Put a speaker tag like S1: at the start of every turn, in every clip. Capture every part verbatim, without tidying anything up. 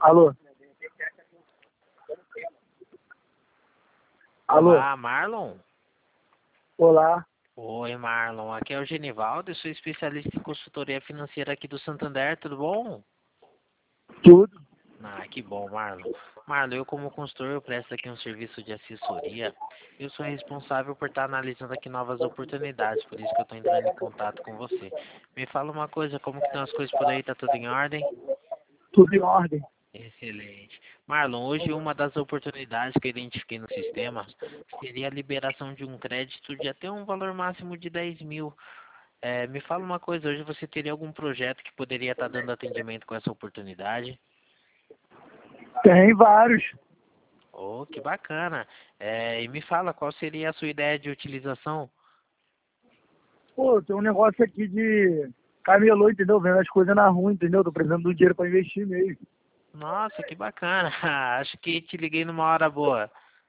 S1: Alô? Alô?
S2: Olá, Marlon.
S1: Olá.
S2: Oi, Marlon. Aqui é o Genivaldo, eu sou especialista em consultoria financeira aqui do Santander, tudo bom?
S1: Tudo?
S2: Ah, que bom, Marlon. Marlon, eu como consultor, eu presto aqui um serviço de assessoria. Eu sou responsável por estar analisando aqui novas oportunidades, por isso que eu estou entrando em contato com você. Me fala uma coisa, como que estão as coisas por aí? Tá tudo em ordem?
S1: Tudo em ordem.
S2: Excelente. Marlon, hoje uma das oportunidades que eu identifiquei no sistema seria a liberação de um crédito de até um valor máximo de dez mil. É, me fala uma coisa, hoje você teria algum projeto que poderia estar dando atendimento com essa oportunidade?
S1: Tem vários.
S2: Oh, que bacana. É, e me fala, qual seria a sua ideia de utilização?
S1: Pô, tem um negócio aqui de camelô, entendeu? Vendo as coisas na rua, entendeu? Tô precisando do dinheiro pra investir mesmo.
S2: Nossa, que bacana. Acho que te liguei numa hora boa.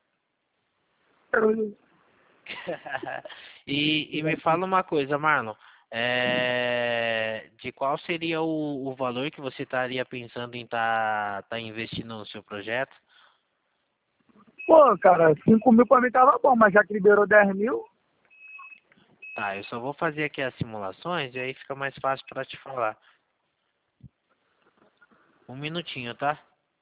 S2: E, e me fala uma coisa, Marlon. É, de qual seria o, o valor que você estaria pensando em estar tá, tá investindo no seu projeto?
S1: Pô, cara, cinco mil pra mim tava bom, mas já que liberou dez mil,
S2: Tá, eu só vou fazer aqui as simulações e aí fica mais fácil para te falar. Um minutinho, tá?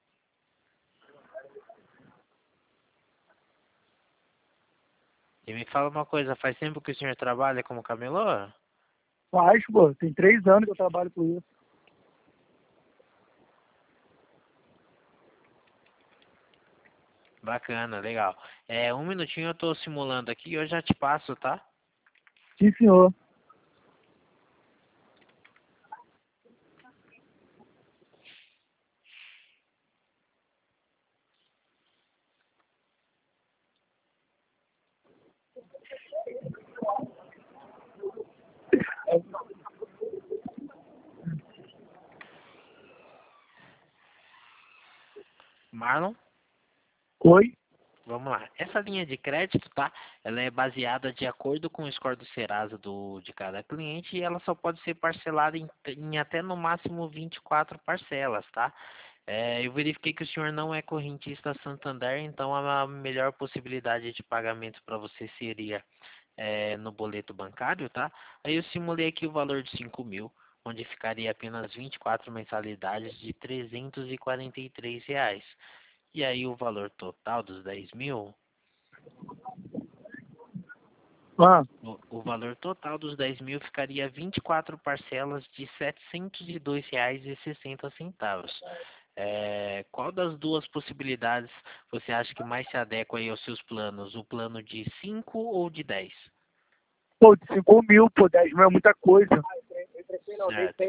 S2: E me fala uma coisa, faz tempo que o senhor trabalha como camelô?
S1: faz, pô. Tem três anos que eu trabalho com isso.
S2: Bacana, legal. É, um minutinho eu tô simulando aqui e eu já te passo, tá?
S1: Sim, senhor.
S2: Marlon?
S1: Oi?
S2: Vamos lá. Essa linha de crédito, tá? Ela é baseada de acordo com o score do Serasa do, de cada cliente e ela só pode ser parcelada em, em até no máximo vinte e quatro parcelas, tá? É, eu verifiquei que o senhor não é correntista Santander, então a melhor possibilidade de pagamento para você seria é, no boleto bancário, tá? Aí eu simulei aqui o valor de cinco mil, onde ficaria apenas vinte e quatro mensalidades de trezentos e quarenta e três reais. E aí o valor total dos dez mil,
S1: Ah,
S2: o, o valor total dos dez mil ficaria vinte e quatro parcelas de setecentos e dois reais e sessenta centavos. É, qual das duas possibilidades você acha que mais se adequa aí aos seus planos? O plano de cinco ou de dez?
S1: pô, de cinco mil, pô, dez mil é muita coisa.
S2: Certo.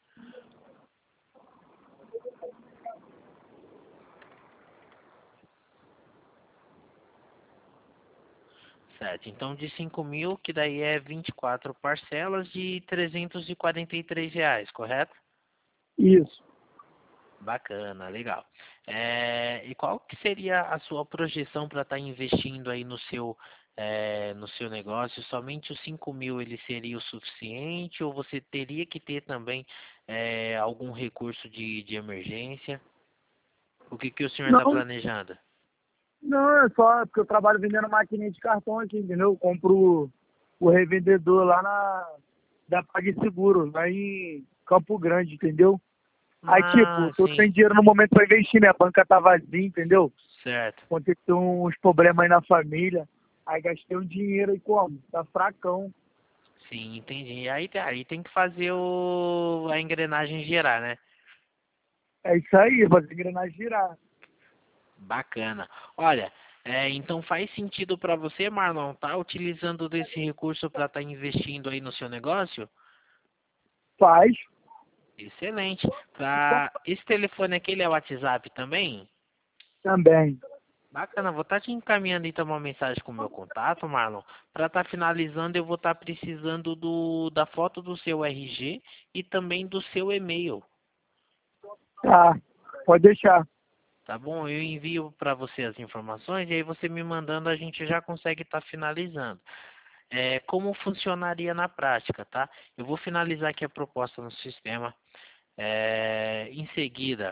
S2: Certo. Então de cinco mil, que daí é vinte e quatro parcelas de trezentos e quarenta e três reais, correto?
S1: Isso.
S2: Bacana, legal. É, e qual que seria a sua projeção para estar investindo aí no seu, é, no seu negócio? Somente os cinco mil ele seria o suficiente ou você teria que ter também é, algum recurso de, de emergência? O que, que o senhor está
S1: Não,
S2: planejando?
S1: não, é só porque eu trabalho vendendo maquininha de cartão aqui, entendeu? Eu compro o revendedor lá na da PagSeguro, lá em Campo Grande, entendeu? Aí, tipo,
S2: Ah,
S1: tô
S2: sim,
S1: sem dinheiro no momento pra investir, né? A banca tá vazia, entendeu?
S2: certo.
S1: Aconteceu uns problemas aí na família. Aí gastei um dinheiro e como? Tá fracão.
S2: Sim, entendi. Aí, aí tem que fazer o, a engrenagem girar, né?
S1: É isso aí, fazer engrenagem girar.
S2: Bacana. Olha, é, então faz sentido para você, Marlon, tá utilizando desse recurso para estar investindo aí no seu negócio?
S1: Faz
S2: Excelente. Pra... Esse telefone aqui, ele é WhatsApp também?
S1: também.
S2: Bacana, vou estar te encaminhando então uma mensagem com o meu contato, Marlon. Para estar finalizando, eu vou estar precisando do, da foto do seu R G e também do seu e-mail.
S1: Tá, pode deixar.
S2: Tá bom? Eu envio para você as informações e aí você me mandando a gente já consegue estar finalizando. É, como funcionaria na prática, tá? Eu vou finalizar aqui a proposta no sistema. É, em seguida,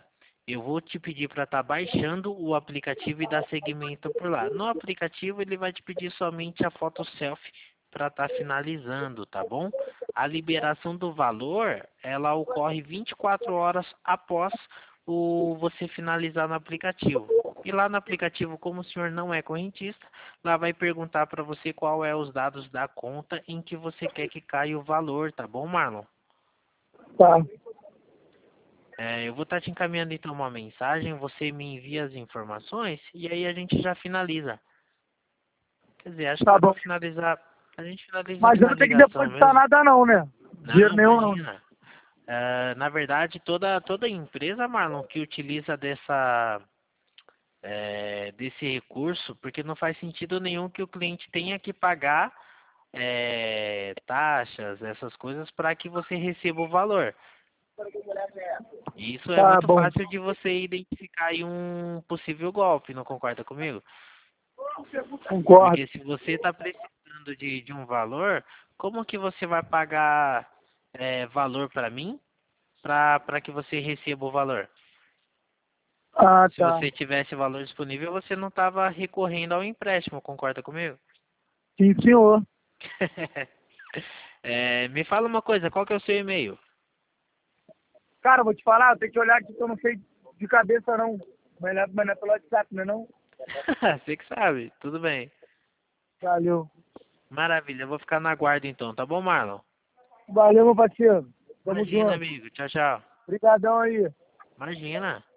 S2: eu vou te pedir para estar baixando o aplicativo e dar seguimento por lá. No aplicativo ele vai te pedir somente a foto selfie para estar finalizando, tá bom? A liberação do valor, ela ocorre vinte e quatro horas após o você finalizar no aplicativo. E lá no aplicativo, como o senhor não é correntista, lá vai perguntar para você qual é os dados da conta em que você quer que caia o valor, tá bom, Marlon?
S1: Tá.
S2: É, eu vou estar te encaminhando então uma mensagem, você me envia as informações e aí a gente já finaliza. Quer dizer, acho que
S1: Tá
S2: dá
S1: bom.
S2: pra finalizar. A gente finaliza
S1: Mas
S2: aqui
S1: eu
S2: na
S1: não tenho que
S2: ligação
S1: depositar
S2: mesmo.
S1: nada não, né? Dinheiro
S2: Não,
S1: nenhum não.
S2: imagina. É, na verdade, toda, toda empresa, Marlon, que utiliza dessa, é, desse recurso, porque não faz sentido nenhum que o cliente tenha que pagar é, taxas, essas coisas, para que você receba o valor. Isso é
S1: Tá
S2: muito
S1: bom.
S2: fácil de você identificar aí um possível golpe, não concorda comigo?
S1: Concordo.
S2: Porque se você está precisando de, de um valor, como que você vai pagar é, valor para mim para que você receba o valor?
S1: Ah,
S2: Se
S1: tá.
S2: você tivesse valor disponível, você não estava recorrendo ao empréstimo, concorda comigo?
S1: Sim, senhor.
S2: É, me fala uma coisa, qual que é o seu e-mail?
S1: Cara, vou te falar, eu tenho que olhar aqui que eu não sei de cabeça não. Mas não é mas não é pelo WhatsApp, não é não?
S2: Você que sabe, tudo bem.
S1: Valeu.
S2: Maravilha, eu vou ficar na guarda então, tá bom, Marlon?
S1: Valeu, meu parceiro. Tamo
S2: Imagina,
S1: junto.
S2: amigo. Tchau, tchau.
S1: Obrigadão aí.
S2: Imagina.